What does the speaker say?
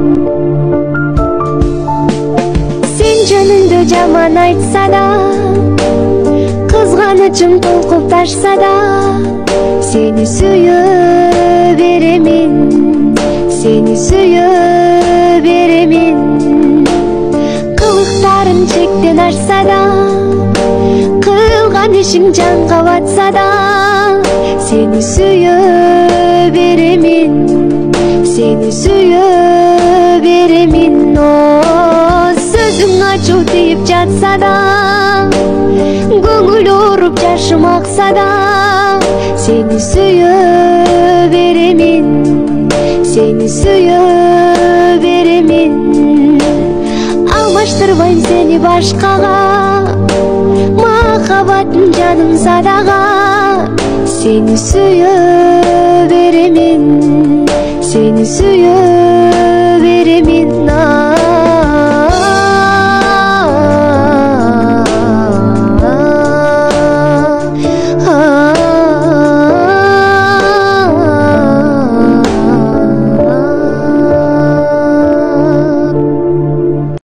Sen жөнүндө жаман айтса да, кызганычым толкуп ташса да, сени сүйө беремин, сени сүйө беремин. Кылыктарым чектен ашса да, кылган ишиң жанга батса да, сени сүйө беремин, сени сүйө беремин. Сөзүң ачуу тийип жатса да, көңүл ооруп жашым акса да, сени сүйө беремин, сени сүйө беремин. Алмаштырбайм сени башкага, махаббатым жаным садага, сени сүйө беремин, сени сүйө